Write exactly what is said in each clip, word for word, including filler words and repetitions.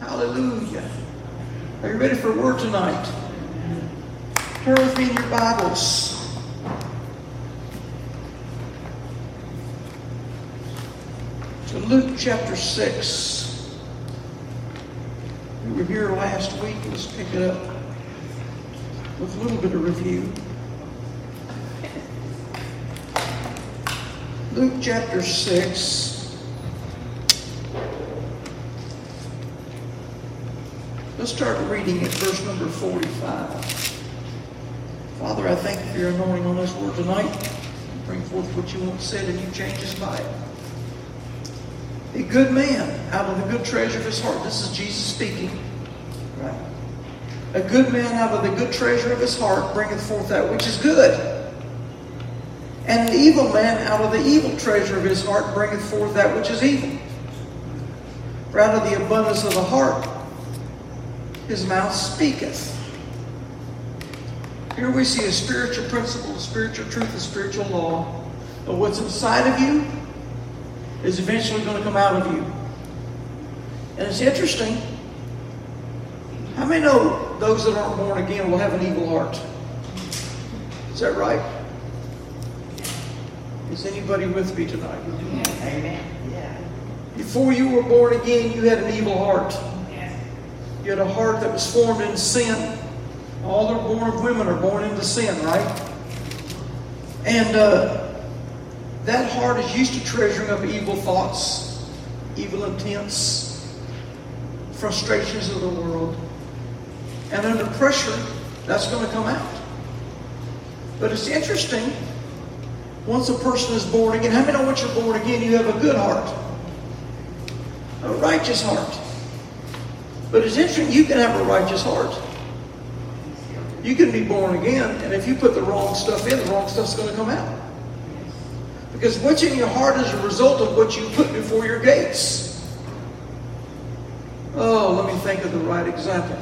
Hallelujah. Are you ready for a word tonight? Turn with me in your Bibles to Luke chapter six. We were here last week. Let's pick it up with a little bit of review. Luke chapter six. Let's start reading at verse number forty-five. Father, I thank you for your anointing on this word tonight. Bring forth what you want said and you change us by it. A good man out of the good treasure of his heart. This is Jesus speaking. Right. A good man out of the good treasure of his heart bringeth forth that which is good. And an evil man out of the evil treasure of his heart bringeth forth that which is evil. For out of the abundance of the heart his mouth speaketh. Here we see a spiritual principle, a spiritual truth, a spiritual law. But what's inside of you is eventually going to come out of you. And it's interesting. How many know those that aren't born again will have an evil heart? Is that right? Is anybody with me tonight? Amen. Yeah. Before you were born again, you had an evil heart. You had a heart that was formed in sin. All that are born of women are born into sin, right? And uh, that heart is used to treasuring up evil thoughts, evil intents, frustrations of the world. And under pressure, that's going to come out. But it's interesting, once a person is born again, how many know once you're born again, you have a good heart? A righteous heart. But it's interesting, you can have a righteous heart. You can be born again, and if you put the wrong stuff in, the wrong stuff's going to come out. Because what's in your heart is a result of what you put before your gates. Oh, let me think of the right example.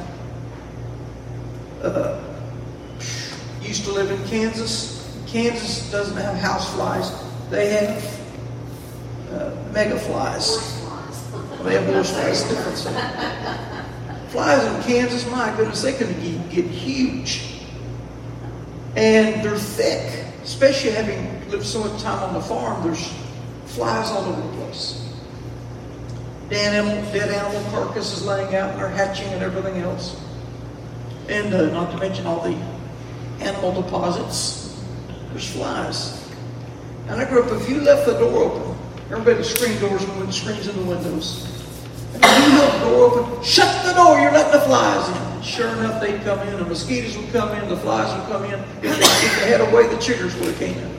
Uh, used to live in Kansas. Kansas doesn't have house flies. They have uh, mega flies. They have horse flies. Different. Flies in Kansas, my goodness, they can get, get huge. And they're thick. Especially having lived so much time on the farm, there's flies all over the place. Dead animal, dead animal carcasses laying out, and they're hatching and everything else. And uh, not to mention all the animal deposits. There's flies. And I grew up, if you left the door open, everybody screen doors and went screens in the windows. And if you held the door open, shut the door, you're letting the flies in. And sure enough, they'd come in, the mosquitoes would come in, the flies would come in. If they, if they had a way, the chiggers would have came in.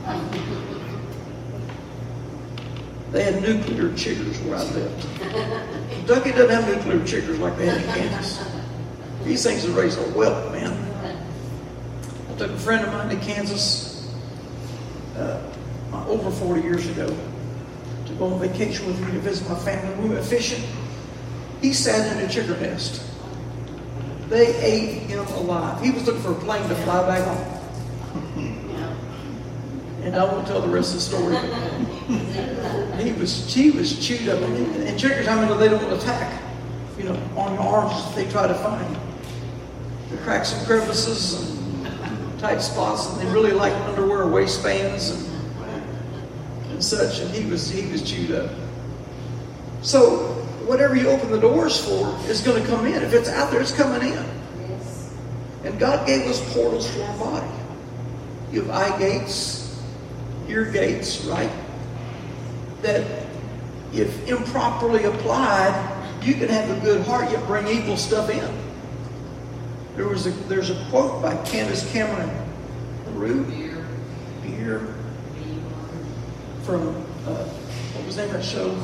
They had nuclear chiggers where I lived. Kentucky doesn't have nuclear chiggers like they have in Kansas. These things are raised a whelp, man. I took a friend of mine to Kansas uh, over forty years ago to go on vacation with me to visit my family. We went fishing. He sat in a chigger nest. They ate him alive. He was looking for a plane to fly back home. And I won't tell the rest of the story. He was, he was chewed up. And chiggers, I mean, they don't attack. You know, on your arms, they try to find the cracks and crevices and tight spots, and they really like underwear waistbands and and such, and he was he was chewed up. So whatever you open the doors for is going to come in. If it's out there, it's coming in. Yes. And God gave us portals to our body. You have eye gates, ear gates, right? That if improperly applied, you can have a good heart yet bring evil stuff in. There was a there's a quote by Candace Cameron Bure, Bure, from uh, what was the name of that show?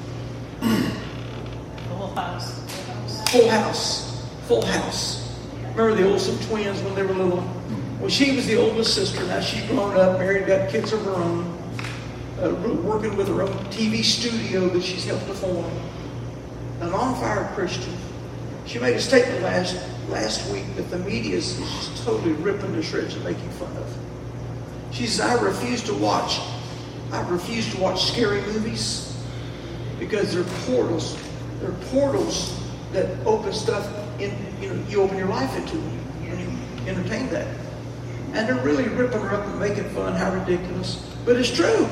Full House. Full House. Full House. Remember the Olsen twins when they were little? Well, she was the oldest sister. Now she's grown up, married, got kids of her own, uh, working with her own T V studio that she's helped to form. An on-fire Christian. She made a statement last last week that the media is just totally ripping to shreds and making fun of. She says, I refuse to watch I refuse to watch scary movies because they're portals. They're portals that open stuff in, you know, you open your life into when you entertain that. And they're really ripping her up and making fun, how ridiculous. But it's true.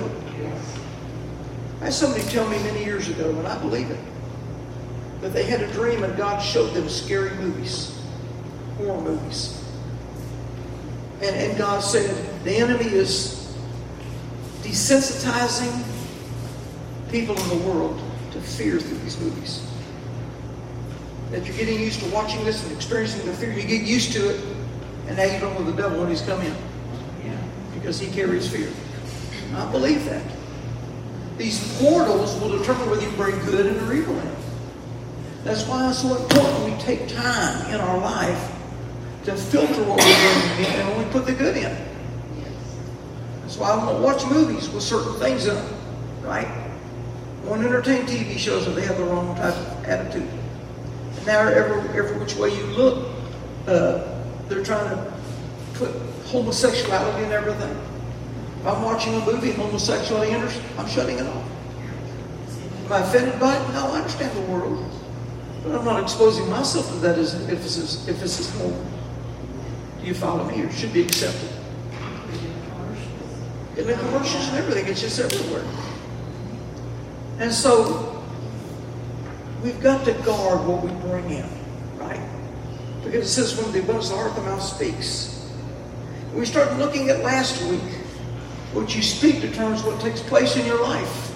I had somebody tell me many years ago, and I believe it, that they had a dream and God showed them scary movies, horror movies. And, and God said, the enemy is desensitizing people in the world to fear through these movies. That you're getting used to watching this and experiencing the fear. You get used to it, and now you don't know the devil when he's come in. Yeah. Because he carries fear. I believe that. These portals will determine whether you bring good in or evil in. That's why it's so important we take time in our life to filter what we're bringing in and only put the good in. That's why I won't watch movies with certain things in them, right? I won't entertain T V shows if they have the wrong type of attitude. And now every, every which way you look, uh, they're trying to put homosexuality in everything. If I'm watching a movie and homosexuality enters, I'm shutting it off. Am I offended by it? No, I understand the world. But I'm not exposing myself to that as if it's as, if it's as normal. Do you follow me? It should be accepted. In the commercials and everything, it's just everywhere. And so, we've got to guard what we bring in, right? Because it says, when the abundance of the heart, the mouth speaks. And we start looking at last week. What you speak determines what takes place in your life.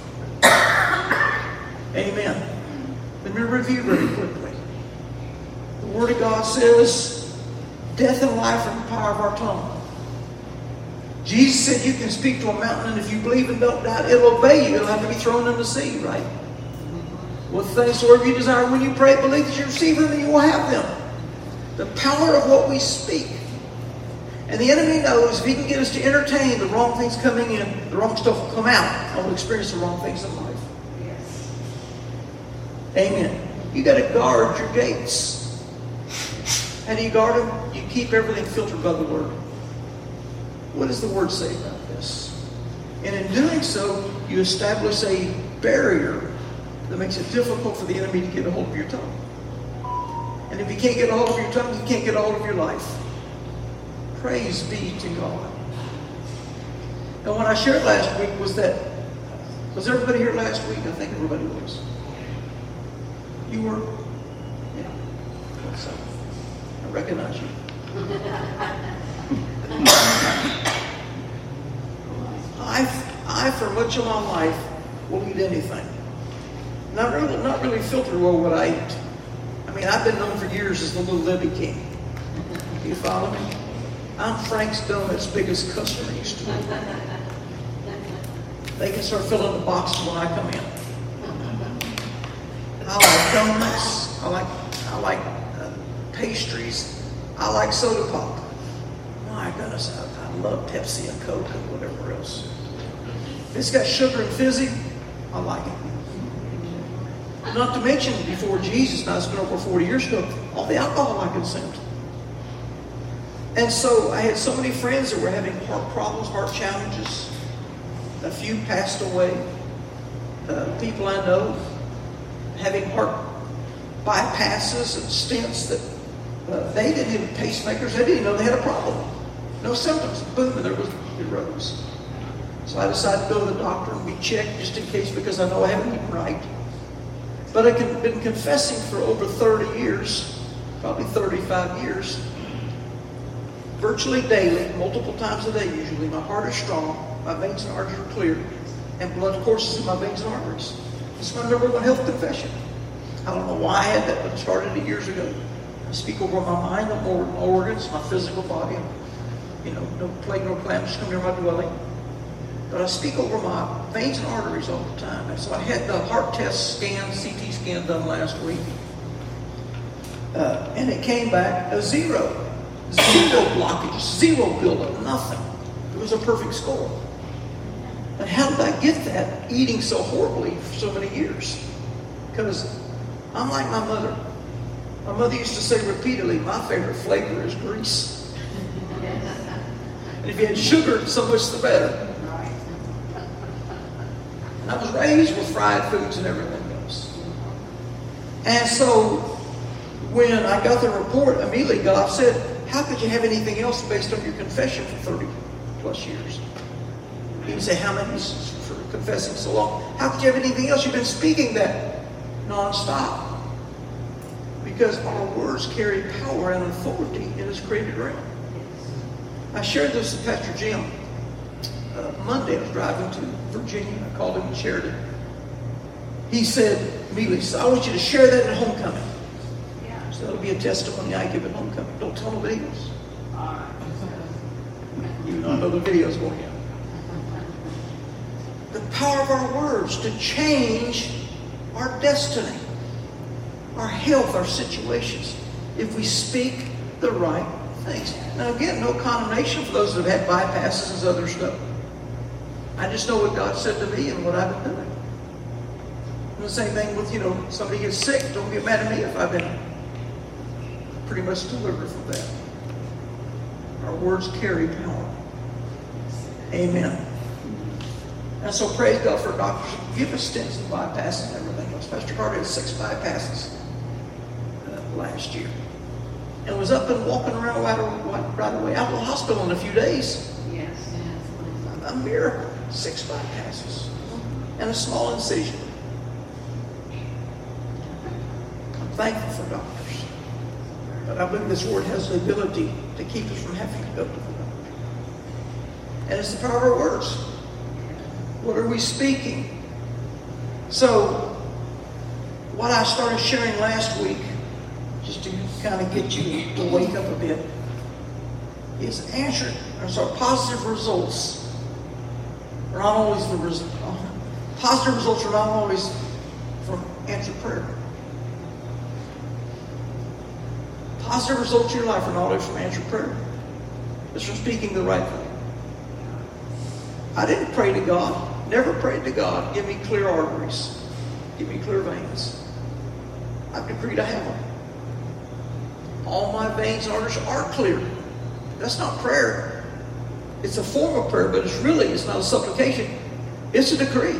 Amen. Let me review very quickly. The Word of God says, death and life are in the power of our tongue. Jesus said you can speak to a mountain, and if you believe and don't doubt, it'll obey you. It'll have to be thrown in the sea, right? What things soever you desire when you pray, believe that you receive them and you will have them. The power of what we speak. And the enemy knows if he can get us to entertain the wrong things coming in, the wrong stuff will come out, and we'll experience the wrong things in life. Yes. Amen. You got to guard your gates. How do you guard them? You keep everything filtered by the Word. What does the Word say about this? And in doing so, you establish a barrier that makes it difficult for the enemy to get a hold of your tongue. And if he can't get a hold of your tongue, he can't get a hold of your life. Praise be to God. And what I shared last week was that, was everybody here last week? I think everybody was. You were? Yeah. So, I recognize you. I, I, for much of my life, will eat anything. Not really, not really filter well what I eat. I mean, I've been known for years as the Little Libby King. Do you follow me? I'm Frank's Donuts' biggest customer used to be. They can start filling the boxes when I come in. I like donuts. I like I like uh, pastries. I like soda pop. My goodness, I, I love Pepsi and Coke and whatever else. If it's got sugar and fizzy, I like it. Not to mention, before Jesus, now it's been over forty years ago, all the alcohol I consumed. And so I had so many friends that were having heart problems, heart challenges. A few passed away. Uh, people I know having heart bypasses and stents that uh, they didn't even pacemakers. They didn't even know they had a problem. No symptoms. Boom, and there was it rose. So I decided to go to the doctor and be checked just in case, because I know I haven't eaten right. But I've been confessing for over thirty years, probably thirty-five years, virtually daily, multiple times a day usually. My heart is strong, my veins and arteries are clear, and blood courses in my veins and arteries. It's my number one health confession. I don't know why I had that, but I started it years ago. I speak over my mind, my organs, my physical body. You know, no plague, no calamity come near my dwelling. But I speak over my veins and arteries all the time. And so I had the heart test scan, C T scan done last week. Uh, and it came back a zero. Zero blockages, zero buildup, nothing. It was a perfect score. And how did I get that eating so horribly for so many years? Because I'm like my mother. My mother used to say repeatedly, my favorite flavor is grease. And if you had sugar, so much the better. And I was raised with fried foods and everything else. And so when I got the report, immediately God said, how could you have anything else based on your confession for thirty plus years? He didn't say how many for confessing so long. How could you have anything else? You've been speaking that nonstop. Because our words carry power and authority in this created realm. I shared this with Pastor Jim. Uh, Monday I was driving to Virginia. I called him and shared it. He said immediately, so I want you to share that at homecoming. Yeah. So that'll be a testimony I give at homecoming. Don't tell nobody else. All right. Even though I know the video's going out. The power of our words to change our destiny, our health, our situations, if we speak the right things. Now again, no condemnation for those that have had bypasses and other stuff. I just know what God said to me and what I've been doing. And the same thing with, you know, somebody gets sick. Don't get mad at me if I've been pretty much delivered from that. Our words carry power. Amen. And so praise God for doctors who give us stents and bypasses and everything else. Pastor Carter had six bypasses uh, last year. And was up and walking around right, right away out of the hospital in a few days. Yes. A miracle. Six bypasses. And a small incision. I'm thankful for doctors. But I believe this word has the ability to keep us from having to go to the doctor. And it's the power of our words. What are we speaking? So, what I started sharing last week, just to kind of get you to wake up a bit, is answered. So positive results are not always the result. Positive results are not always from answered prayer. Positive results in your life are not always from answered prayer. It's from speaking the right thing. I didn't pray to God, never prayed to God, give me clear arteries, give me clear veins. I've decreed I have them. All my veins and arteries are clear. That's not prayer. It's a form of prayer, but it's really, it's not a supplication. It's a decree.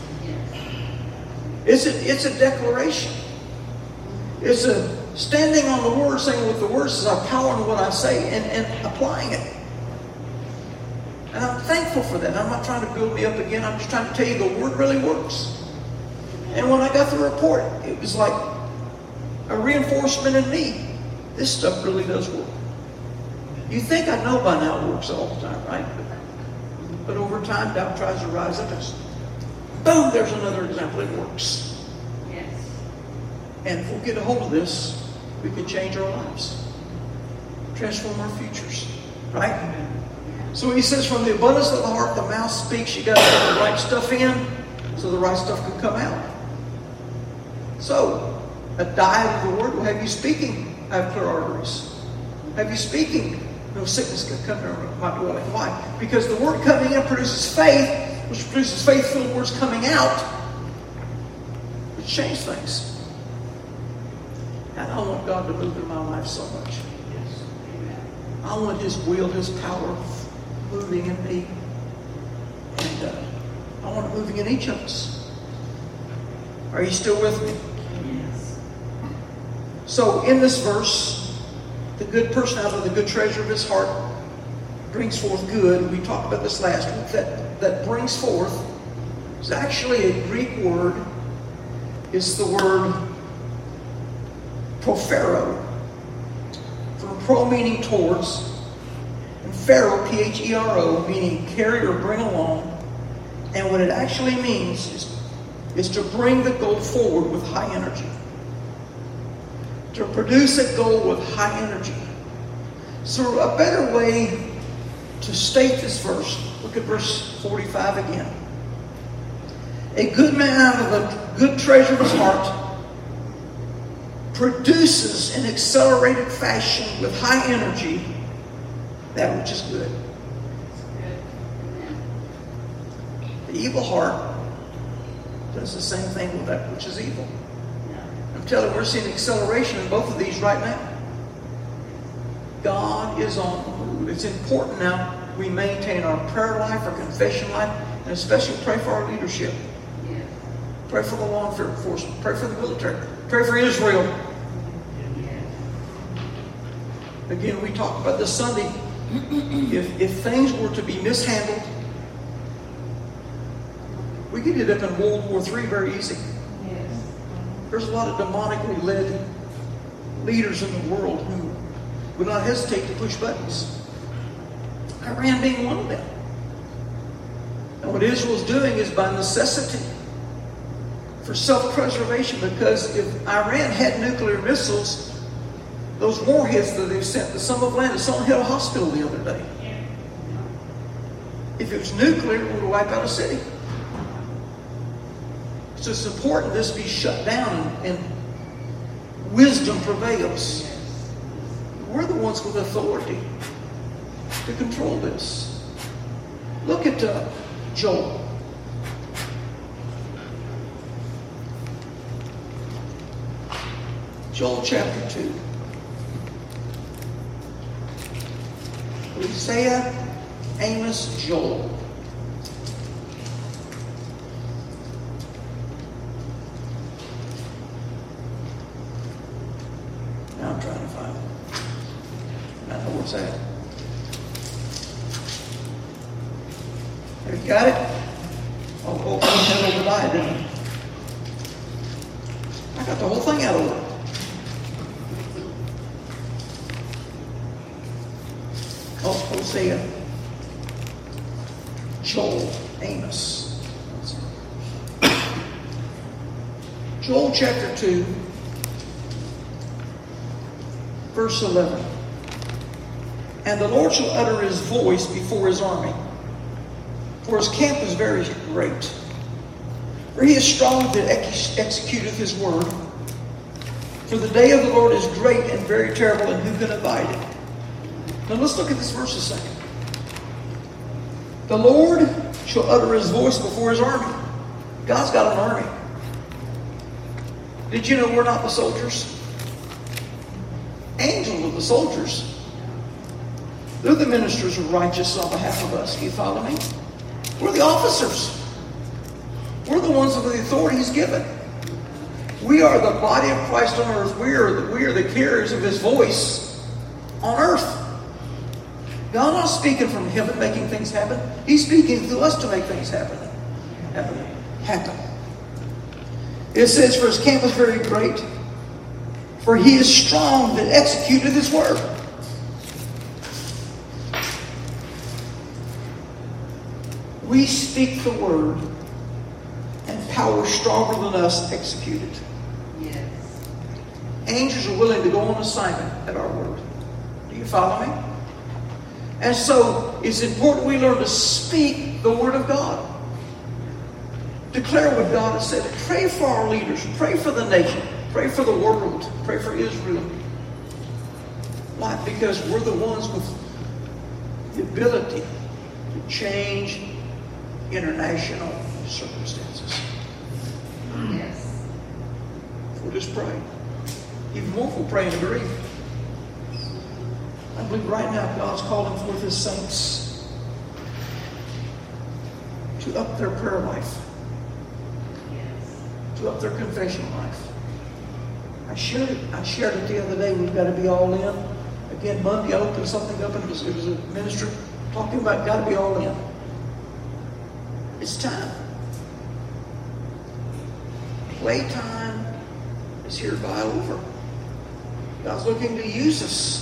It's a, it's a declaration. It's a standing on the word, saying what the word says, I power in what I say, and, and applying it. And I'm thankful for that. I'm not trying to build me up again. I'm just trying to tell you the word really works. And when I got the report, it was like a reinforcement in me. This stuff really does work. You think I know by now it works all the time, right? But, but over time, doubt tries to rise up and boom, there's another example. It works. Yes. And if we'll get a hold of this, we can change our lives. Transform our futures. Right? So he says, from the abundance of the heart, the mouth speaks. You got to put the right stuff in so the right stuff can come out. So, a diet of the word will have you speaking. I have clear arteries. Have you speaking? No sickness can come near my dwelling. Why? Because the word coming in produces faith, which produces faith-filled words coming out, which change things. And I want God to move in my life so much. Yes. Amen. I want His will, His power moving in me. And uh, I want it moving in each of us. Are you still with me? Yes. So in this verse, the good person out of the good treasure of his heart brings forth good. We talked about this last week. That, that brings forth is actually a Greek word. It's the word profero. From pro meaning towards, and phero, P H E R O, meaning carry or bring along. And what it actually means is, is to bring the goal forward with high energy. To produce a goal with high energy. So a better way to state this verse, look at verse forty-five again. A good man out of the good treasure of his heart produces in accelerated fashion with high energy that which is good. The evil heart does the same thing with that which is evil. I'm telling you, we're seeing acceleration in both of these right now. God is on the move. It's important now we maintain our prayer life, our confession life, and especially pray for our leadership. Pray for the law enforcement. Pray for the military. Pray for Israel. Again, we talked about this Sunday. If, if things were to be mishandled, we could end up in World War Three very easy. Yes. There's a lot of demonically led leaders in the world who would not hesitate to push buttons. Iran being one of them. And what Israel is doing is by necessity, for self-preservation, because if Iran had nuclear missiles, those warheads that they've sent to some of land, someone hit a hospital the other day. If it was nuclear, it would wipe out a city. So it's important this be shut down and, and wisdom prevails. We're the ones with authority to control this. Look at uh, Joel. Joel chapter two. Hosea, Amos, Joel. Now I'm trying to find it. I know what's that. Have you got it? Oh, oh, I had Obadiah, didn't I? I got the whole thing out of order. Oh, Hosea, Joel, Amos. Joel chapter two, verse eleven. And the Lord shall utter his voice before his army, for his camp is very great. For he is strong that ex- executeth his word. For the day of the Lord is great and very terrible, and who can abide it? Now let's look at this verse a second. The Lord shall utter his voice before his army. God's got an army. Did you know we're not the soldiers? Angels are the soldiers. They're the ministers of righteousness on behalf of us. Do you follow me? We're the officers. We're the ones with the authority he's given. We are the body of Christ on earth. We are the, we are the carriers of his voice on earth. God not speaking from heaven, making things happen. He's speaking through us to make things happen. Happen. Happen. It says, for his camp is very great, for he is strong that executeth his word. We speak the word, and power stronger than us execute it. Yes. Angels are willing to go on assignment at our word. Do you follow me? And so it's important we learn to speak the word of God. Declare what God has said. Pray for our leaders. Pray for the nation. Pray for the world. Pray for Israel. Why? Because we're the ones with the ability to change international circumstances. Yes. We'll just pray. Even more if we'll pray and agree. I believe right now God's calling forth his saints to up their prayer life, Yes. to up their confession life. I shared it, I shared it the other day. We've got to be all in. Again, Monday I opened something up and it was, it was a minister talking about got to be all in. It's time. Playtime is hereby over. God's looking to use us.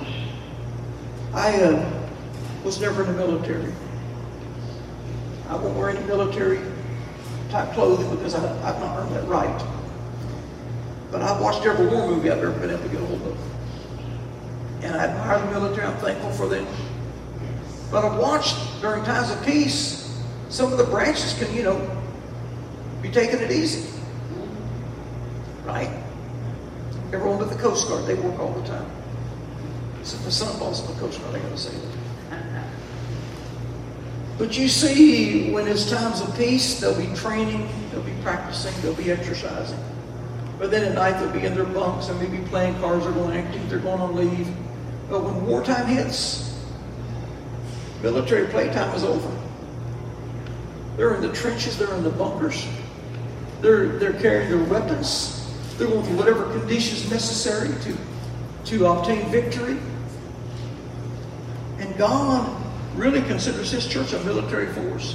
I uh, was never in the military. I won't wear any military type clothing because I, I've not earned that right. But I've watched every war movie I've ever been able to get a hold of. And I admire the military. I'm thankful for them. But I've watched during times of peace, some of the branches can, you know, be taking it easy. Right? Everyone but the Coast Guard, they work all the time. Except the son-in-law's in the Coast Guard, I gotta say that. But you see, when it's times of peace, they'll be training, they'll be practicing, they'll be exercising. But then at night, they'll be in their bunks and maybe playing cards, they're going active, they're going on leave. But when wartime hits, military playtime is over. They're in the trenches, they're in the bunkers. They're, they're carrying their weapons. They're going through whatever conditions necessary to, to obtain victory. And God really considers his church a military force.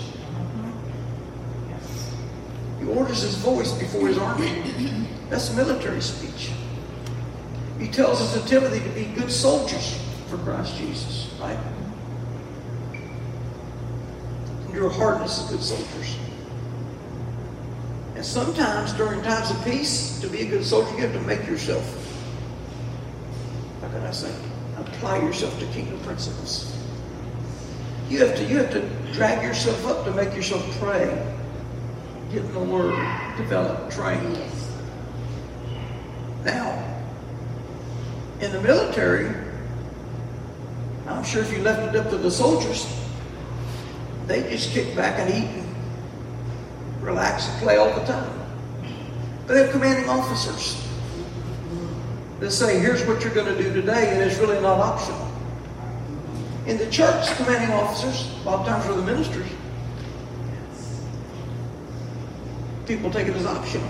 He orders his voice before his army. That's military speech. He tells us to Timothy to be good soldiers for Christ Jesus, right? Endure hardness as good soldiers. And sometimes during times of peace, to be a good soldier, you have to make yourself, how can I say, apply yourself to kingdom principles. You have to, you have to drag yourself up to make yourself pray, get in the Word, develop, train. Yes. Now, in the military, I'm sure if you left it up to the soldiers, they just kick back and eat and relax and play all the time. But they have commanding officers that say, here's what you're going to do today, and it's really not optional. In the church, commanding officers, a lot of times are the ministers. People take it as optional.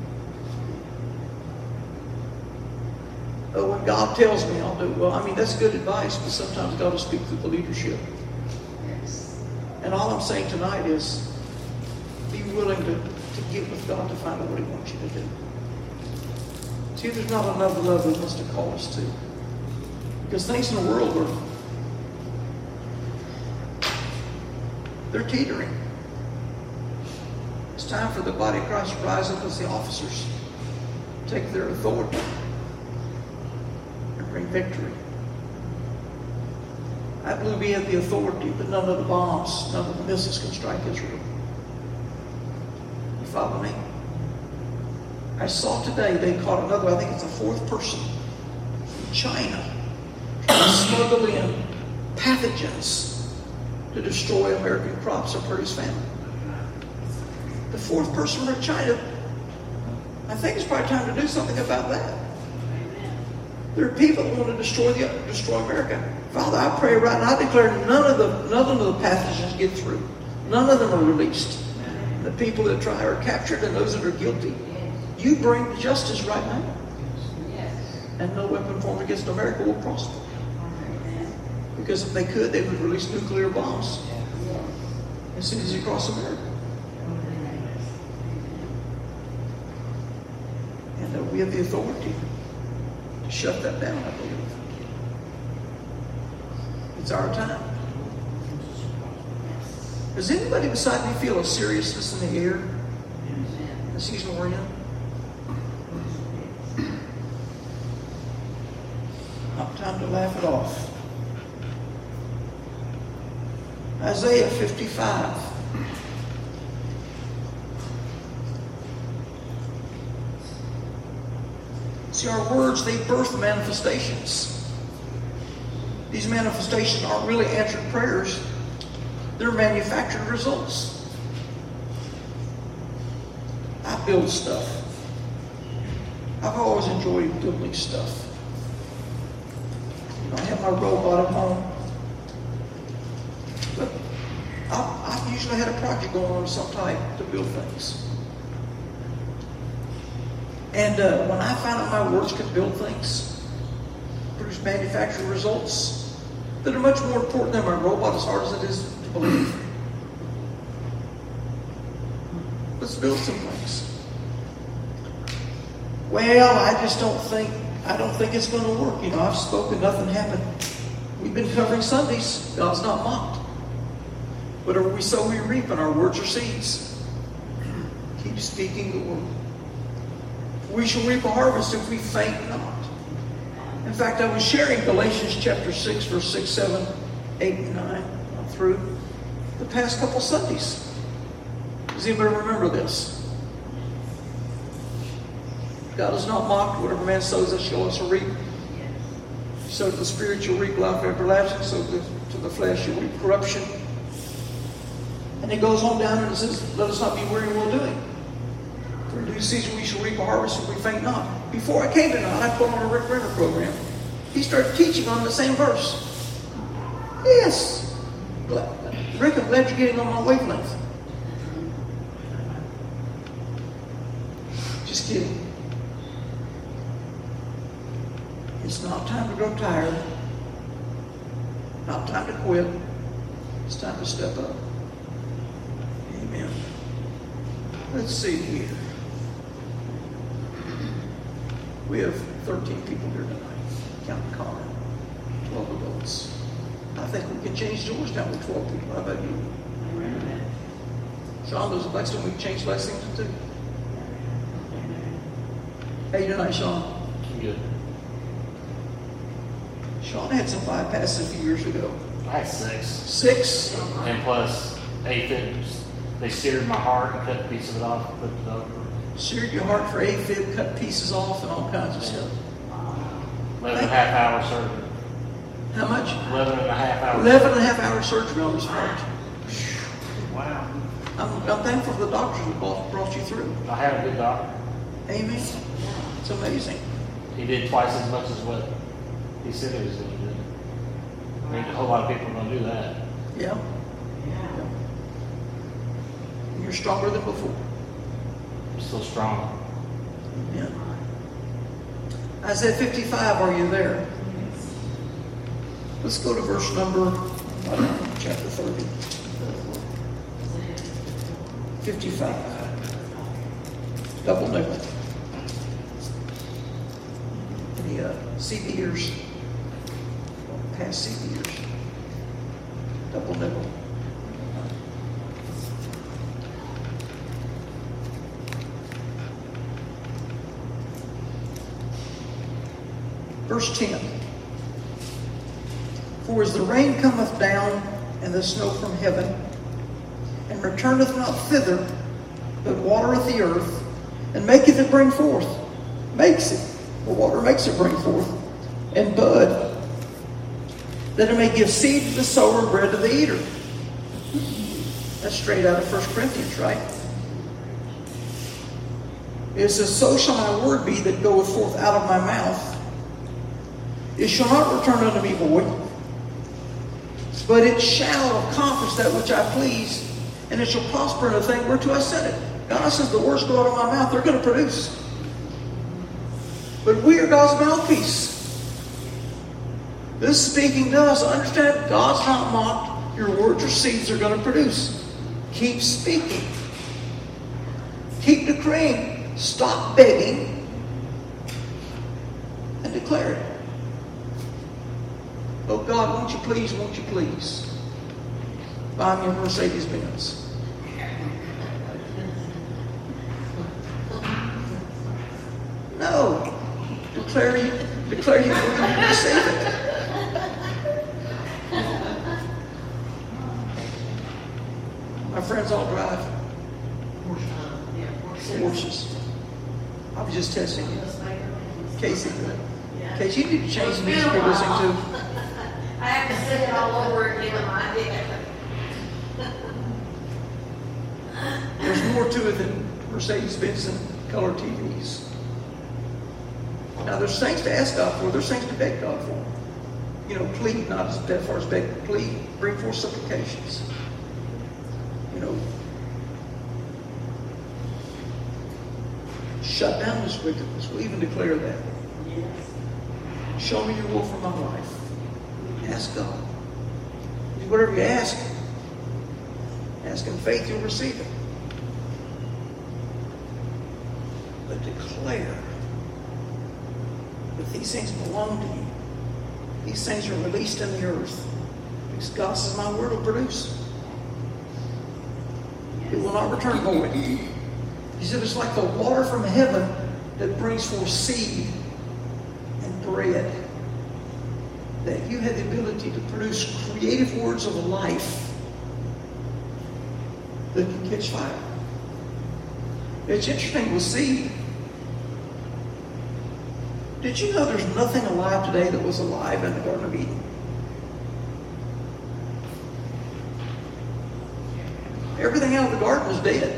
Oh, when God tells me, I'll do it. Well, I mean, that's good advice, but sometimes God will speak through the leadership. Yes. And all I'm saying tonight is, be willing to, to get with God to find out what he wants you to do. See, there's not another love he wants to call us to. Because things in the world are, they're teetering. It's time for the body of Christ to rise up as the officers, take their authority, and bring victory. I believe we have the authority, but none of the bombs, none of the missiles can strike Israel. You follow me? I saw today they caught another, I think it's the fourth person from China trying to smuggle in pathogens to destroy American crops or produce famine. The fourth person from China, I think it's probably time to do something about that. There are people that want to destroy the destroy America. Father, I pray right now, I declare none of the none of the pathogens get through. None of them are released. The people that try are captured, and those that are guilty, you bring justice right now. Yes. And no weapon formed against America will prosper. Because if they could, they would release nuclear bombs as soon as they cross America. And uh, we have the authority to shut that down, I believe. It's our time. Does anybody beside me feel a seriousness in the air? The season we're in? Not time to laugh it off. Isaiah fifty-five. See, our words, they birth manifestations. These manifestations aren't really answered prayers. They're manufactured results. I build stuff. I've always enjoyed building stuff. You know, I have my robot at home. But I've, I've usually had a project going on of some type to build things. And uh, when I found out my words could build things, produce manufactured results that are much more important than my robot, as hard as it is to believe. Let's build some things. Well, I just don't think, I don't think it's going to work. You know, I've spoken, nothing happened. We've been covering Sundays. God's not mocked. Whatever we sow, we reap, and our words are seeds. Keep speaking the word. We shall reap a harvest if we faint not. In fact, I was sharing Galatians chapter six, verse six, seven, eight, and nine through the past couple Sundays. Does anybody remember this? God is not mocked. Whatever man sows, that shall also reap. So to the spirit you'll reap life everlasting, so to, to the flesh you'll reap corruption. And it goes on down and it says, let us not be weary in well doing. For in due season we shall reap a harvest if we faint not. Before I came tonight, I put on a Rick Renner program. He started teaching on the same verse. Yes. Rick, I'm glad you're getting on my wavelength. Just kidding. It's not time to grow tired. Not time to quit. It's time to step up. Amen. Let's see here. We have thirteen people here tonight. Count Connor. twelve adults. I think we can change doors down with twelve people. How about you? Sean, there's a Lexington we can change Lexington to. How you tonight, Sean? Good. Sean had some bypasses a few years ago. I had six. Six? And plus, AFib, they seared my heart and cut a piece of it off and put it over. Seared your heart for AFib, cut pieces off, and all kinds of stuff. eleven and a half hour surgery. How much? eleven and a half hours. Eleven and a half hour surgery on his heart. Wow. I'm, I'm thankful for the doctors who brought, brought you through. I had a good doctor. Amen. It's amazing. He did twice as much as what he said he was going to do. I mean, a whole lot of people don't do that. Yeah. Yeah. You're stronger than before. I'm still strong. Amen. Isaiah fifty-five, are you there? Let's go to verse number, I don't know, chapter thirty. fifty-five. Double nickel. Any uh, C B ears? Past C B ears. Double nickel. Verse ten. For as the rain cometh down and the snow from heaven, and returneth not thither, but watereth the earth, and maketh it bring forth, makes it, the water makes it bring forth, and bud, that it may give seed to the sower and bread to the eater. That's straight out of First Corinthians, right? It says, so shall my word be that goeth forth out of my mouth. It shall not return unto me void, but it shall accomplish that which I please, and it shall prosper in the thing whereto I sent it. God says the words go out of my mouth, they're going to produce. But we are God's mouthpiece. This is speaking to us. Understand, God's not mocked. Your words or seeds are going to produce. Keep speaking. Keep decreeing. Stop begging and declare it. Oh God, won't you please, won't you please buy me a Mercedes Benz? No. Declare you, declare you will receive it. My friends all drive Porsches. I was just testing you. Casey, Casey, you need to change the music you're listening to. I have to sing it all over again in my head. There's more to it than Mercedes-Benz and color T Vs. Now, there's things to ask God for. There's things to beg God for. You know, plead, not as that far as beg, but plead. Bring forth supplications. You know, shut down this wickedness. We'll even declare that. Show me your will for my life. Ask God. Whatever you ask, ask in faith, you'll receive it. But declare that these things belong to you. These things are released in the earth. Because God says, my word will produce. It will not return void. He said it's like the water from heaven that brings forth seed and bread. That you have the ability to produce creative words of life that can catch fire. It's interesting with seed. Did you know there's nothing alive today that was alive in the Garden of Eden? Everything out of the garden was dead.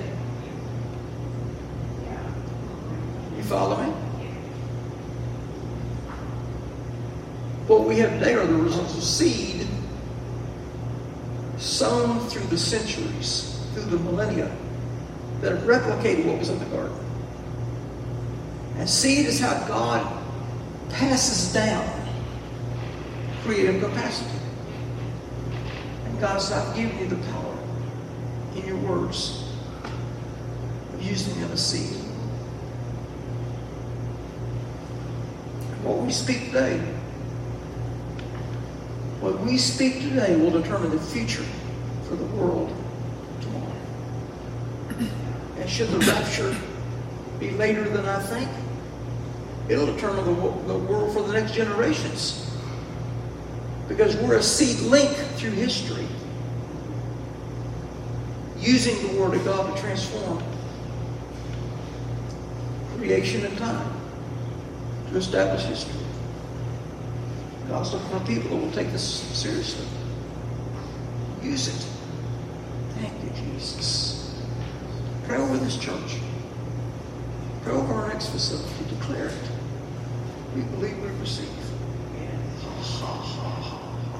You follow me? What we have today are the results of seed sown through the centuries, through the millennia, that have replicated what was in the garden. And seed is how God passes down creative capacity. God said, I've given you the power in your words of using them as seed. What we speak today, what we speak today will determine the future for the world tomorrow. And should the rapture be later than I think, it'll determine the, the world for the next generations. Because we're a seed link through history, using the Word of God to transform creation and time, to establish history. God's looking for people that will take this seriously. Use it. Thank you, Jesus. Pray over this church. Pray over our next facility. Declare it. We believe we receive. Ha, ha, ha, ha.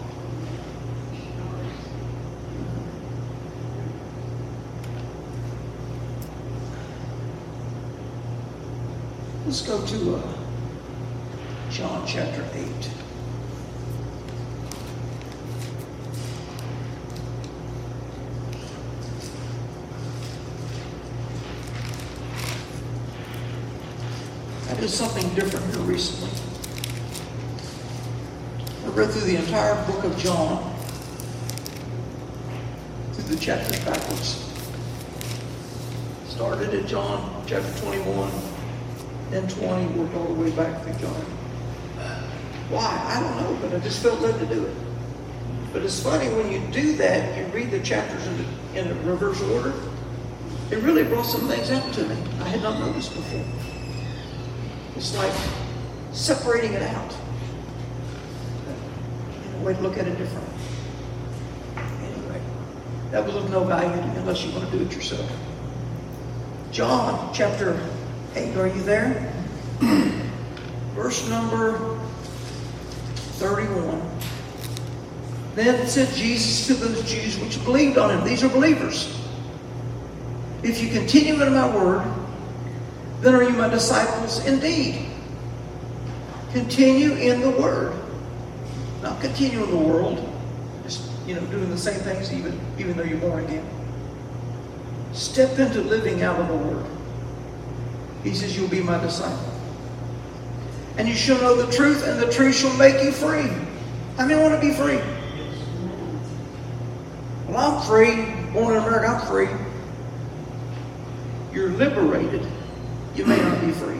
Let's go to uh, John chapter eight. I did something different here recently. I read through the entire book of John, through the chapters backwards. Started at John chapter twenty-one, then twenty, worked all the way back through John. Why? I don't know, but I just felt led to do it. But it's funny, when you do that, you read the chapters in the, in the reverse order, it really brought some things out to me I had not noticed before. It's like separating it out. In a way to look at it differently. Anyway, that was of no value to you unless you want to do it yourself. John chapter eight, are you there? Verse number thirty-one. Then said Jesus to those Jews which believed on him. These are believers. If you continue in my word, then are you my disciples indeed. Continue in the word. Not continue in the world. Just, you know, doing the same things even, even though you're born again. Step into living out of the word. He says, you'll be my disciple. And you shall know the truth, and the truth shall make you free. How many want to be free? Well, I'm free. Born in America, I'm free. You're liberated. You may not be free.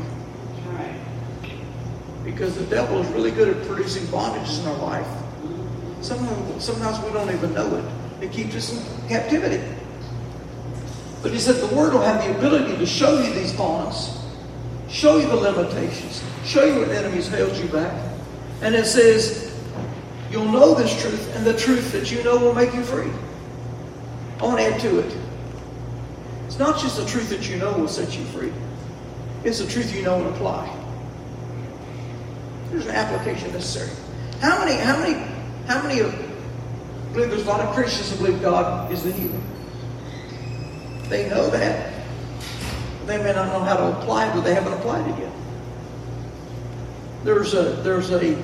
Because the devil is really good at producing bondages in our life. Sometimes, sometimes we don't even know it. It keeps us in captivity. But he said the word will have the ability to show you these bonds, show you the limitations, show you what enemies held you back. And it says, you'll know this truth, and the truth that you know will make you free. I want to add to it. It's not just the truth that you know will set you free. It's the truth you know and apply. There's an application necessary. How many, how many, how many of, I believe there's a lot of Christians who believe God is the healer. They know that. They may not know how to apply it, but they haven't applied it yet. There's a, there's a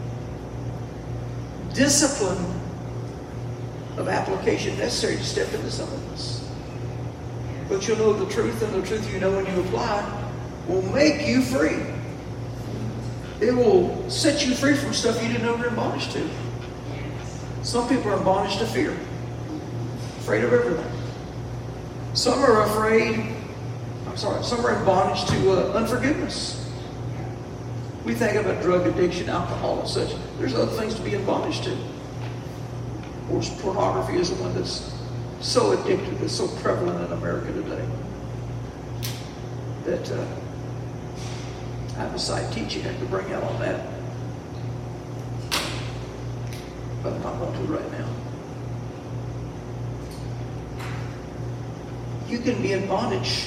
discipline of application necessary to step into some of this. But you'll know the truth, and the truth you know when you apply will make you free. It will set you free from stuff you didn't know you were in bondage to. Some people are in bondage to fear. Afraid of everything. Some are afraid, I'm sorry, some are in bondage to uh, unforgiveness. We think about drug addiction, alcohol, and such. There's other things to be in bondage to. Of course, pornography is the one that's so addictive, that's so prevalent in America today. That uh, I have a side teaching I could bring out on that. But I'm not going to right now. You can be in bondage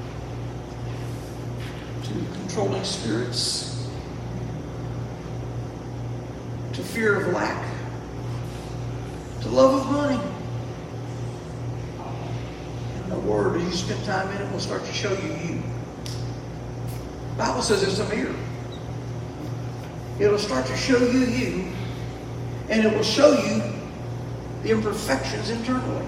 to controlling spirits, to fear of lack, to love of money. And the Word, as you spend time in it, will start to show you you. The Bible says it's a mirror. It'll start to show you you, and it will show you the imperfections internally.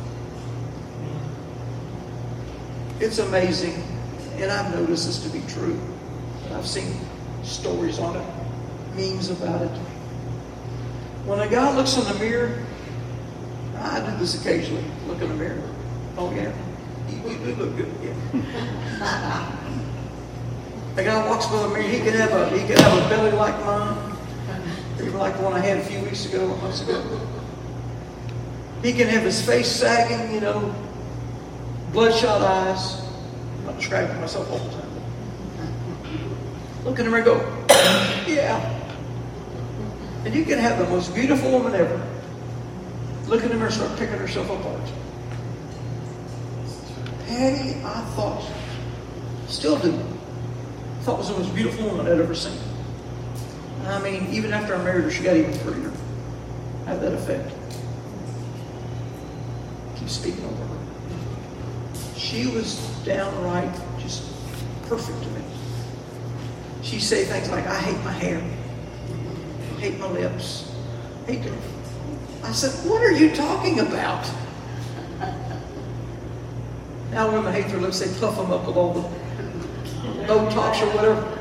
It's amazing, and I've noticed this to be true. I've seen stories on it, memes about it. When a guy looks in the mirror, I do this occasionally, look in the mirror. Oh yeah, you, you do look good, yeah. A guy walks by the mirror, he could have a he could have a belly like mine, or even like the one I had a few weeks ago, months ago. He can have his face sagging, you know, bloodshot eyes. I'm not describing myself all the time. Look in the mirror and go, yeah. And you can have the most beautiful woman ever. Look in the mirror and start picking herself apart. Patty, I thought, still do, thought was the most beautiful woman I'd ever seen. I mean, even after I married her, she got even prettier. Had that effect. Keep speaking over her. She was downright just perfect to me. She'd say things like, I hate my hair. I hate my lips. I hate them. I said, what are you talking about? Now women hate their lips. They puff them up with all the Botox or whatever.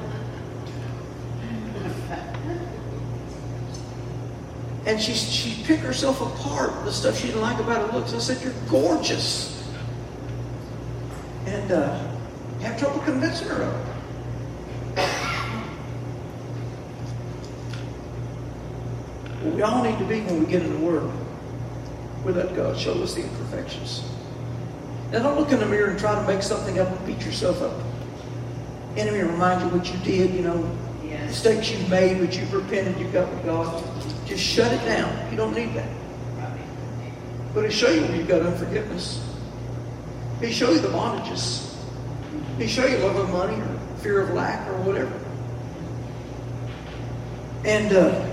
And she she picked herself apart, the stuff she didn't like about her looks. I said, you're gorgeous. And uh, have trouble convincing her of it. What we all need to be when we get in the Word, we let God show us the imperfections. Now don't look in the mirror and try to make something up and beat yourself up. Enemy remind you what you did, you know, yes. Mistakes you've made, but you've repented, you've got with God. Just shut it down. You don't need that. But He'll show you where you've got unforgiveness. He'll show you the bondages. He'll show you love of money or fear of lack or whatever. And uh,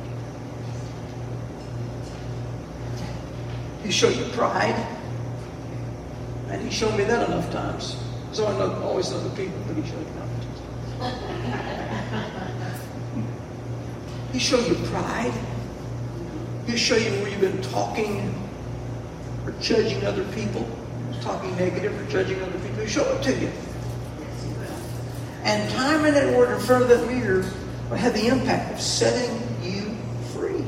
He'll show you pride. And He showed me that enough times. So I know, always know the people, but He showed me enough times. He'll show you pride. He'll show you where you've been talking or judging other people, talking negative or judging other people. He'll show it to you. And time in that Word in front of that mirror will have the impact of setting you free.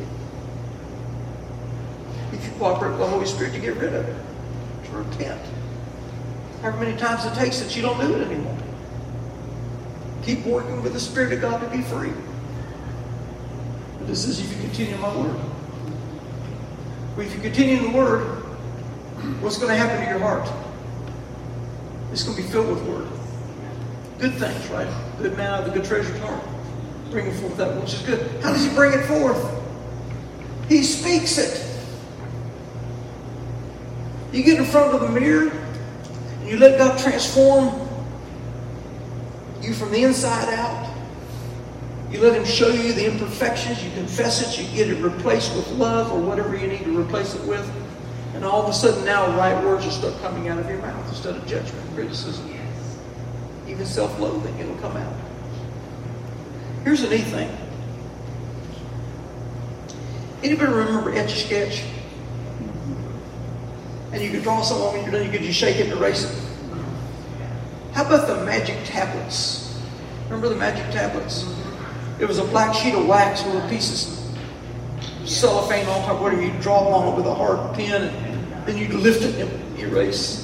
If you cooperate with the Holy Spirit to get rid of it, to repent. However many times it takes that you don't do it anymore. Keep working with the Spirit of God to be free. But this is if you continue in my Word. But if you continue in the Word, what's going to happen to your heart? It's going to be filled with Word. Good things, right? Good man out of the good treasured heart. Bringing forth that which is good. How does He bring it forth? He speaks it. You get in front of the mirror and you let God transform you from the inside out. You let Him show you the imperfections. You confess it. You get it replaced with love or whatever you need to replace it with. And all of a sudden now right words will start coming out of your mouth instead of judgment, criticism. Even self-loathing, it'll come out. Here's the neat thing. Anybody remember Etch-a-Sketch? And you could draw someone when you're done, you could just shake it and erase it. How about the magic tablets? Remember the magic tablets? It was a black sheet of wax with a piece of cellophane on top, where you draw on it with a hard pen, and then you'd lift it and erase.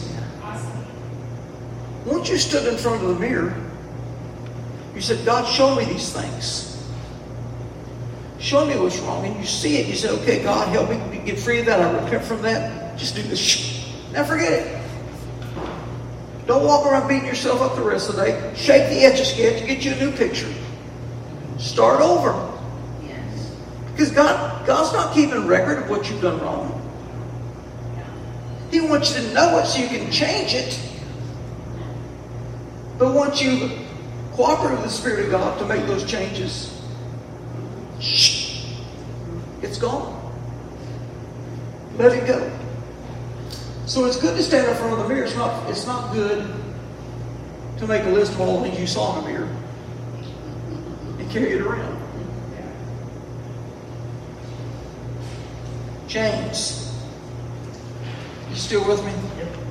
Once you stood in front of the mirror, you said, God, show me these things. Show me what's wrong. And you see it. You say, okay, God, help me get free of that. I repent from that. Just do this. Now forget it. Don't walk around beating yourself up the rest of the day. Shake the Etch-a-Sketch and get you a new picture. Start over. Yes. Because God, God's not keeping record of what you've done wrong. He wants you to know it so you can change it. But once you cooperate with the Spirit of God to make those changes, shh, it's gone. Let it go. So it's good to stand in front of the mirror. It's not, it's not good to make a list of all the things you saw in the mirror and carry it around. James. You still with me?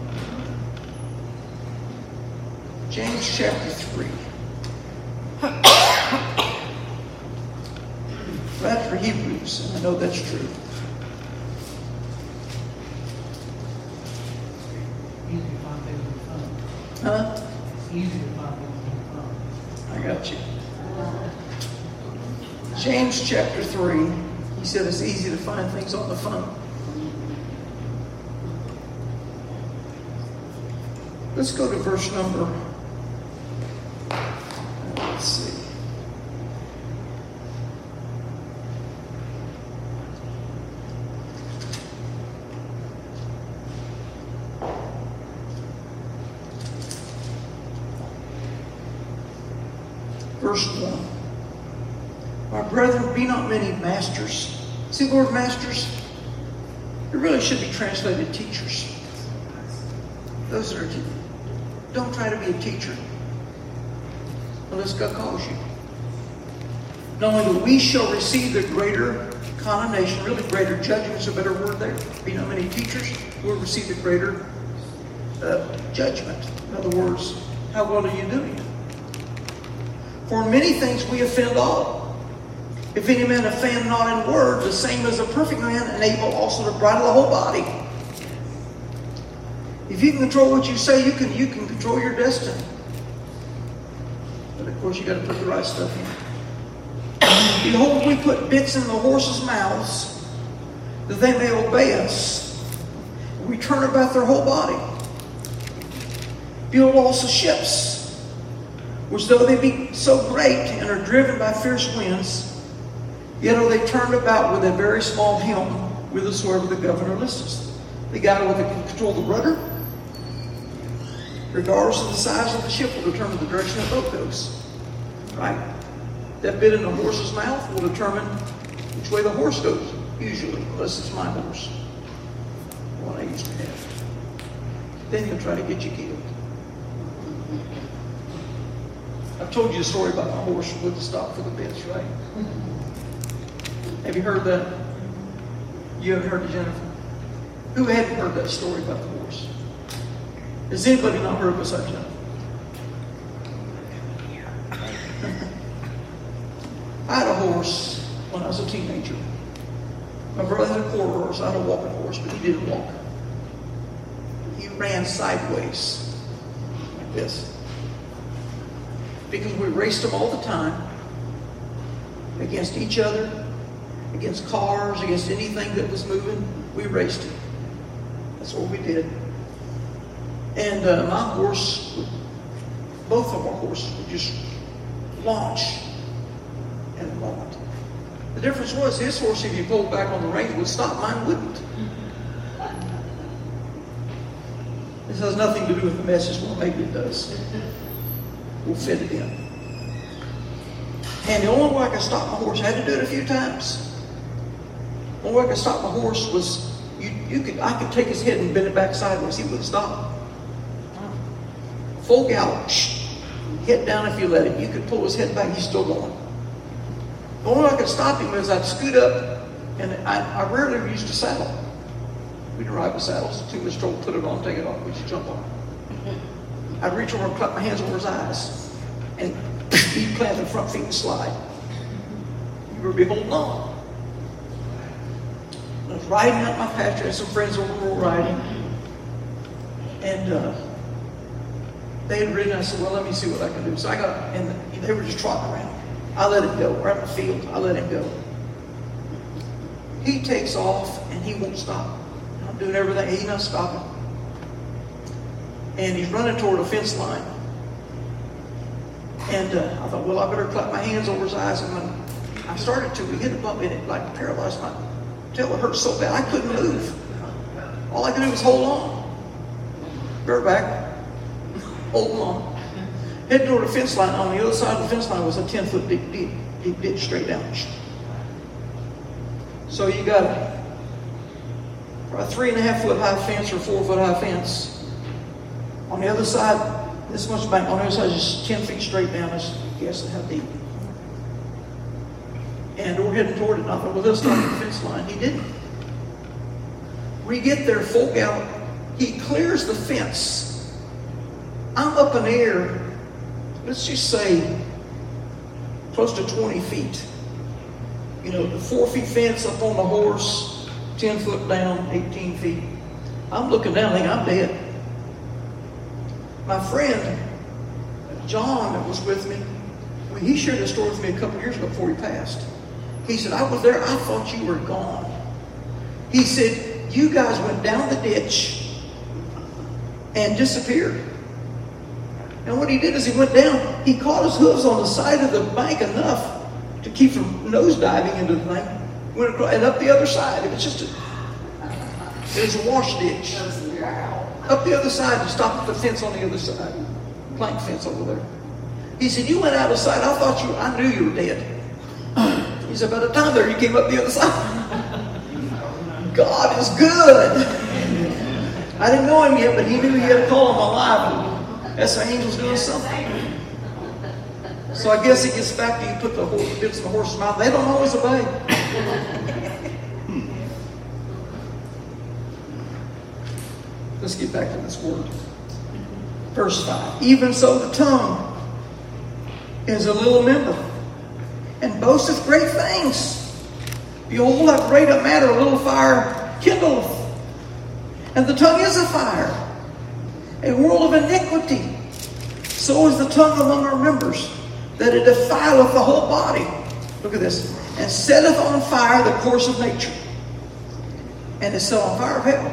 James chapter three. Right for Hebrews, and I know that's true. Easy to find things on the phone. Huh? It's easy to find things on the phone. I got you. James chapter three, he said it's easy to find things on the phone. Let's go to verse number, let's see. Verse one. My brethren, be not many masters. See the word masters? It really should be translated teachers. Those that are teachers. Don't try to be a teacher unless God calls you. Not only do we shall receive the greater condemnation, really greater judgment is a better word there. Be not many teachers will receive the greater uh, judgment. In other words, how well are you doing it? For many things we offend all. If any man offend not in word, the same as a perfect man, and able also to bridle the whole body. If you can control what you say, you can you can control your destiny. But of course, you got to put the right stuff in. Behold, we put bits in the horses' mouths, that they may obey us. We turn about their whole body. Build also ships, which though they be so great and are driven by fierce winds, yet are they turned about with a very small helm, whithersoever the governor listeth. The guy with the control of the rudder, regardless of the size of the ship, will determine the direction the boat goes. Right? That bit in the horse's mouth will determine which way the horse goes, usually, unless it's my horse, the one I used to have. Then he'll try to get you killed. I've told you a story about my horse with the stop for the bits, right? Have you heard that? You haven't heard it, Jennifer? Who hadn't heard that story about the horse? Has anybody not heard besides Jennifer? I had a horse when I was a teenager. My brother had a quarter horse. I had a walking horse, but he didn't walk. He ran sideways, like this. Because we raced him all the time, against each other, against cars, against anything that was moving. We raced him. That's what we did. And uh, my horse, both of our horses would just launch in a moment. The difference was his horse, if you pulled back on the reins, would stop. Mine wouldn't. This has nothing to do with the message. Well, maybe it does. We'll fit it in. And the only way I could stop my horse, I had to do it a few times. The only way I could stop my horse was you, you could I could take his head and bend it back sideways. He wouldn't stop. Full gallop. Head down if you let him. You could pull his head back, he's still going. The only way I could stop him is I'd scoot up, and I, I rarely used a saddle. We'd ride with saddles. Too much trouble, put it on, take it off, we just jump on it. I'd reach over and clap my hands over his eyes, and he'd plant the front feet and slide. You would be holding on. I was riding out my pasture, and some friends over were riding, and uh, they had ridden. I said, well, let me see what I can do. So I got, and they were just trotting around. I let him go. We're out in the field. I let him go. He takes off, and he won't stop. I'm doing everything. He's not stopping. And he's running toward a fence line. And uh, I thought, well, I better clap my hands over his eyes. And when I started to, we hit a bump in it, like paralyzed my tail. It hurt so bad, I couldn't move. All I could do was hold on. Bareback, holding on. Heading toward a fence line. On the other side of the fence line was a ten-foot deep, deep, deep ditch straight down. So you got a, a three and a half foot high fence or four foot high fence. On the other side, this much back. On the other side, just ten feet straight down. Is guess how deep. And we're heading toward it. And I thought, well, they'll stop at the fence line. He didn't. We get there full gallop. He clears the fence. I'm up in the air, let's just say, close to twenty feet. You know, the four feet fence up on the horse, ten foot down, eighteen feet. I'm looking down thinking, I'm dead. My friend, John, that was with me, well, he shared this story with me a couple of years ago before he passed. He said, I was there, I thought you were gone. He said, you guys went down the ditch and disappeared. And what he did is he went down, he caught his hooves on the side of the bank enough to keep from nosediving into the thing. Went across, and up the other side. It was just a, it was a wash ditch. Up the other side to stop at the fence on the other side. Plank fence over there. He said, you went out of sight. I thought you, I knew you were dead. He said, by the time there, you came up the other side. God is good. I didn't know him yet, but he knew he had a call on my life. That's the angel's doing something. So I guess he gets back to you, put the horse, bits in the horse's mouth. They don't always obey. Let's get back to this word. Verse five. Even so the tongue is a little member, and boasteth great things. Behold, how great a matter a little fire kindleth. And the tongue is a fire, a world of iniquity. So is the tongue among our members, that it defileth the whole body. Look at this. And setteth on fire the course of nature, and is set on fire of hell.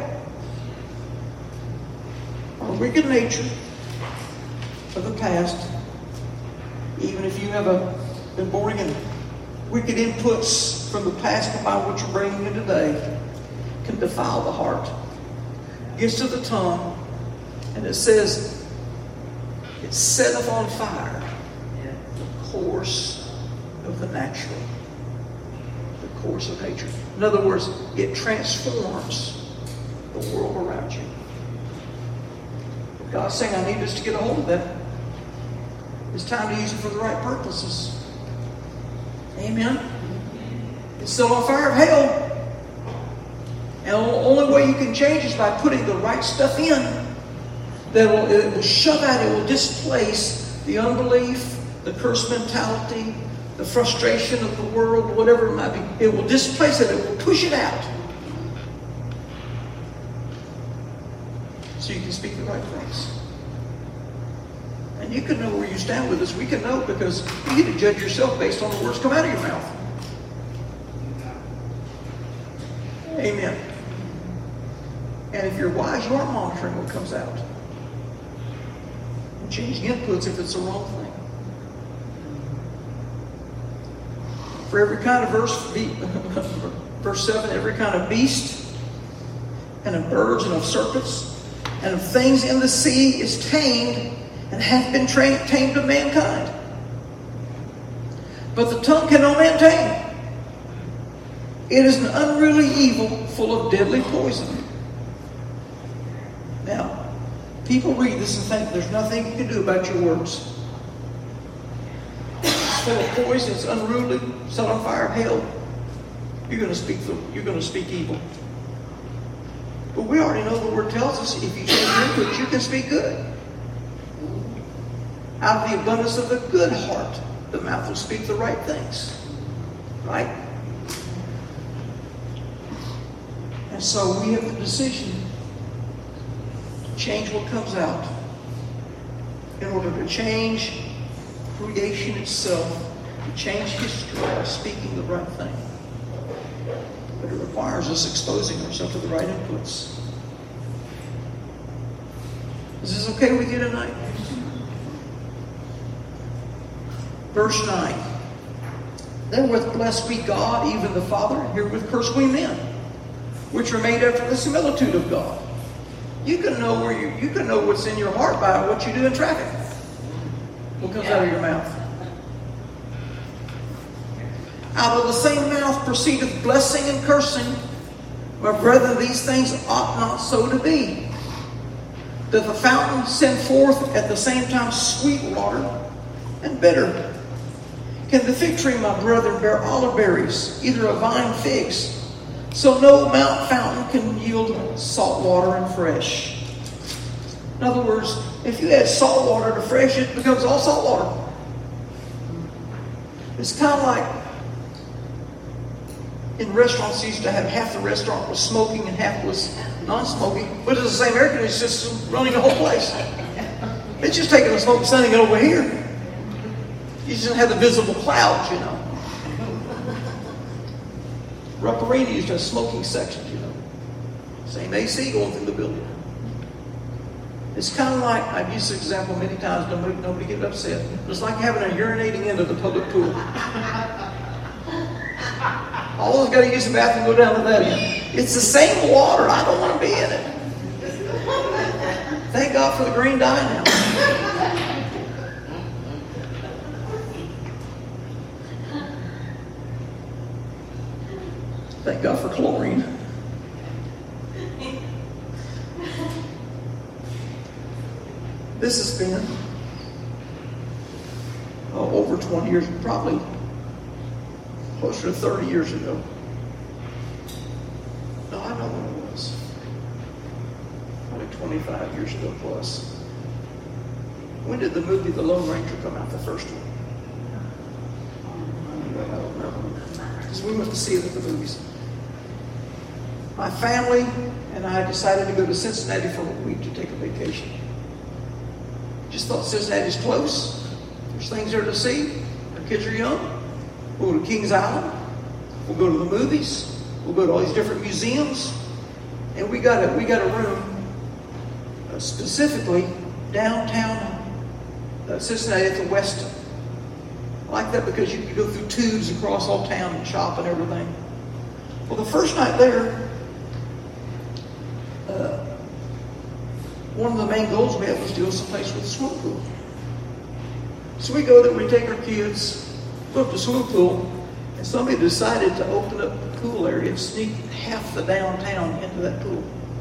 Our wicked nature of the past, even if you have a, been born in wicked inputs from the past combined with what you're bringing in today, can defile the heart. Gets to the tongue, and it says, it setteth on fire the course of the natural, the course of nature. In other words, it transforms the world around you. God's saying, I need us to get a hold of that. It's time to use it for the right purposes. Amen. It's still on fire of hell. And the only way you can change is by putting the right stuff in. That will, it will shove out, it will displace the unbelief, the curse mentality, the frustration of the world, whatever it might be. It will displace it, it will push it out. So you can speak the right things. And you can know where you stand with this. We can know because you get to judge yourself based on the words come out of your mouth. Amen. And if you're wise, you are monitoring what comes out. And changing inputs if it's the wrong thing. For every kind of verse, verse seven, every kind of beast, and of birds, and of serpents, and of things in the sea is tamed, and hath been trained, tamed of mankind. But the tongue can no man tame. It is an unruly evil full of deadly poison. Now, people read this and think there's nothing you can do about your words. It's full of poison, it's unruly, set on fire of hell. You're going to speak the, you're going to speak evil. But we already know the word tells us if you change input, you can speak good. Out of the abundance of the good heart, the mouth will speak the right things. Right? And so we have the decision to change what comes out in order to change creation itself, to change history by speaking the right thing. But it requires us exposing ourselves to the right inputs. Is this okay with you tonight? Verse nine. Therewith bless we God, even the Father, and herewith curse we men, which are made after the similitude of God. You can know where you you can know what's in your heart by what you do in traffic. What comes out of your mouth. Out of the same mouth proceedeth blessing and cursing. My brethren, these things ought not so to be. That the fountain send forth at the same time sweet water and bitter. Can the fig tree, my brethren, bear olive berries, either a vine figs? So no mountain fountain can yield salt water and fresh. In other words, if you add salt water to fresh, it becomes all salt water. It's kind of like in restaurants, you used to have half the restaurant was smoking and half was non-smoking, but it's the same air conditioning system running the whole place. It's just taking the smoke and sending it over here. You just didn't have the visible clouds, you know. Rupp Arena used to have smoking sections, you know. Same A C going through the building. It's kind of like, I've used this example many times, nobody, nobody get upset. It's like having a urinating end of the public pool. All of us got to use the bathroom and go down to that end. It's the same water. I don't want to be in it. Thank God for the green dye now. Thank God for chlorine. This has been oh, over twenty years, probably closer to thirty years ago. No, I know when it was. Probably twenty-five years ago plus. When did the movie The Lone Ranger come out, the first one? I don't remember. Because we went to see it at the movies. My family and I decided to go to Cincinnati for a week to take a vacation. Just thought Cincinnati's close. There's things there to see. Our kids are young. We'll go to Kings Island. We'll go to the movies. We'll go to all these different museums. And we got a, we got a room uh, specifically downtown uh, Cincinnati at the Westin. I like that because you can go through tubes across all town and shop and everything. Well, the first night there, uh, one of the main goals we had was to go someplace with a swimming pool. So we go there, we take our kids, go up to the swimming pool, and somebody decided to open up the pool area and sneak half the downtown into that pool.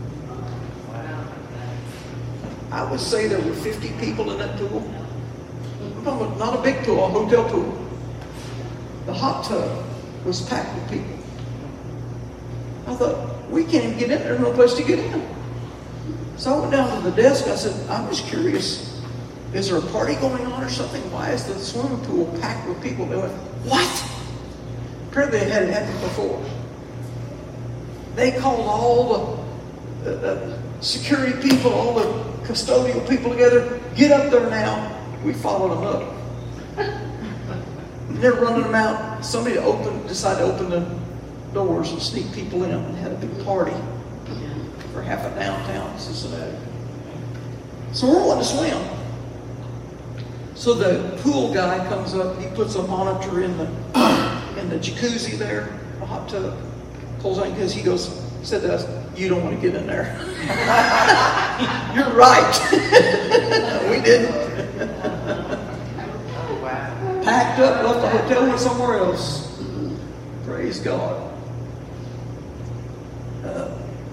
I would say there were fifty people in that pool. Not a big pool, a hotel pool. The hot tub was packed with people. I thought, we can't even get in there. There's no place to get in. So I went down to the desk. I said, I'm just curious. Is there a party going on or something? Why is the swimming pool packed with people? They went, what? Apparently they had it happen before. They called all the, the, the security people, all the custodial people together. Get up there now. We followed them up. And they're running them out. Somebody opened, decided to open the doors and sneak people in and had a big party for half a downtown Cincinnati. So we're wanting to swim. So the pool guy comes up, he puts a monitor in the in the jacuzzi there, the hot tub, pulls on because he goes, he said to us, you don't want to get in there. You're right. We didn't. Packed up, left the hotel, went somewhere else. Praise God. Uh,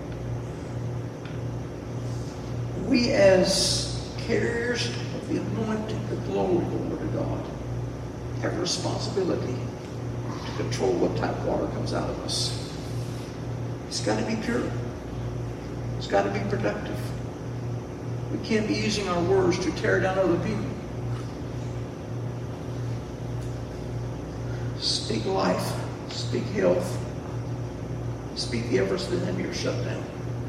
we as carriers of the anointing, the glory, the Word of God, have a responsibility to control what type of water comes out of us. It's got to be pure. It's got to be productive. We can't be using our words to tear down other people. Speak life. Speak health. Speak the efforts of the enemy are shut down.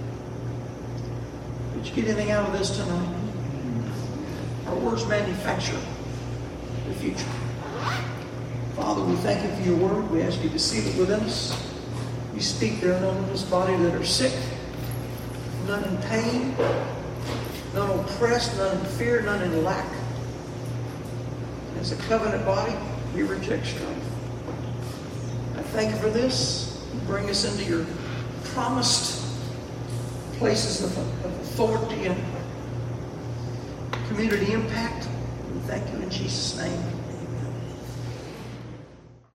Did you get anything out of this tonight? Our words manufacture the future. Father, we thank you for your word. We ask you to seal it within us. You speak there are none in this body that are sick, none in pain, none oppressed, none in fear, none in lack. As a covenant body, we reject strife. I thank you for this. You bring us into your promised places of, of authority and community impact. We thank you in Jesus' name.